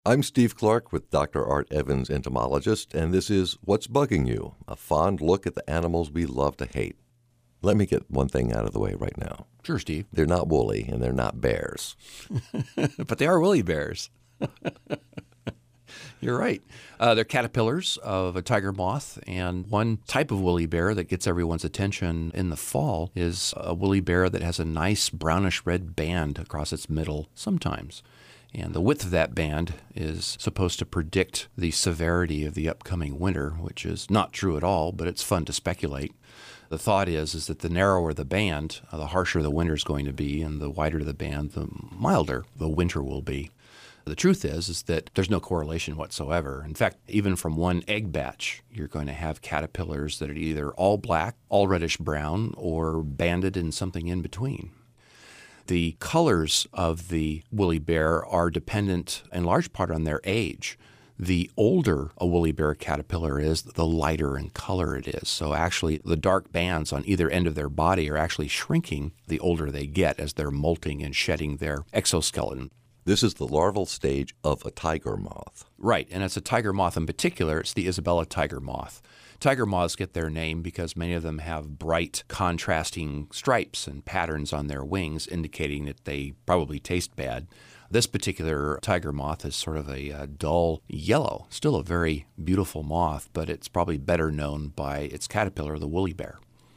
I'm Steve Clark with Dr. Art Evans, entomologist, and this is What's Bugging You, a fond look at the animals we love to hate. Let me get one thing out of the way right now. Sure, Steve. They're not woolly, and they're not bears. But they are woolly bears. You're right. They're caterpillars of a tiger moth, and one type of woolly bear that gets everyone's attention in the fall is a woolly bear that has a nice brownish-red band across its middle sometimes. And the width of that band is supposed to predict the severity of the upcoming winter, which is not true at all, but it's fun to speculate. The thought is that the narrower the band, the harsher the winter is going to be, and the wider the band, the milder the winter will be. The truth is that there's no correlation whatsoever. In fact, even from one egg batch, you're going to have caterpillars that are either all black, all reddish-brown, or banded in something in between. The colors of the woolly bear are dependent in large part on their age. The older a woolly bear caterpillar is, the lighter in color it is. So actually, the dark bands on either end of their body are actually shrinking the older they get as they're molting and shedding their exoskeleton. This is the larval stage of a tiger moth. Right, and it's a tiger moth in particular. It's the Isabella tiger moth. Tiger moths get their name because many of them have bright, contrasting stripes and patterns on their wings, indicating that they probably taste bad. This particular tiger moth is sort of a dull yellow, still a very beautiful moth, but it's probably better known by its caterpillar, the woolly bear.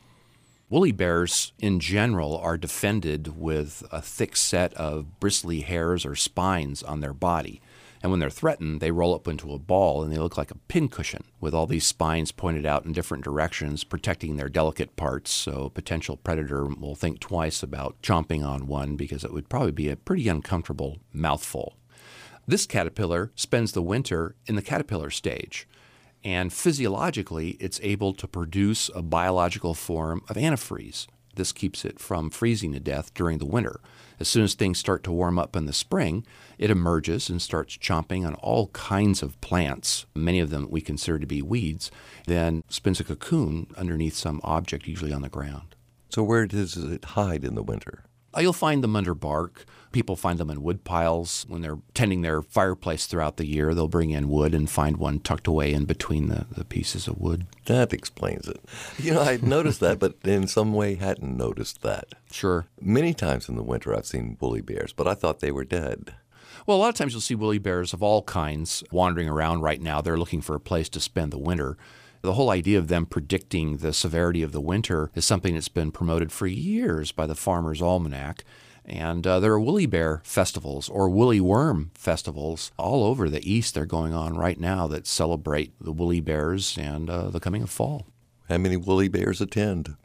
Woolly bears, in general, are defended with a thick set of bristly hairs or spines on their body. And when they're threatened, they roll up into a ball and they look like a pincushion with all these spines pointed out in different directions, protecting their delicate parts. So a potential predator will think twice about chomping on one because it would probably be a pretty uncomfortable mouthful. This caterpillar spends the winter in the caterpillar stage. And physiologically, it's able to produce a biological form of antifreeze. This keeps it from freezing to death during the winter. As soon as things start to warm up in the spring, it emerges and starts chomping on all kinds of plants, many of them we consider to be weeds, then spins a cocoon underneath some object, usually on the ground. So where does it hide in the winter? You'll find them under bark. People find them in wood piles. When they're tending their fireplace throughout the year, they'll bring in wood and find one tucked away in between the pieces of wood. That explains it. I'd noticed that, but in some way hadn't noticed that. Sure. Many times in the winter I've seen woolly bears, but I thought they were dead. Well, a lot of times you'll see woolly bears of all kinds wandering around right now. They're looking for a place to spend the winter. The whole idea of them predicting the severity of the winter is something that's been promoted for years by the Farmer's Almanac. And there are woolly bear festivals or woolly worm festivals all over the East. They're going on right now that celebrate the woolly bears and the coming of fall. How many woolly bears attend?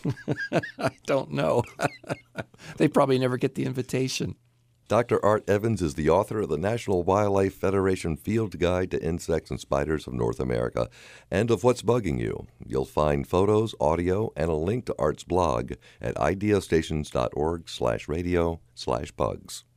I don't know. They probably never get the invitation. Dr. Art Evans is the author of the National Wildlife Federation Field Guide to Insects and Spiders of North America and of What's Bugging You. You'll find photos, audio, and a link to Art's blog at ideastations.org/radio/bugs.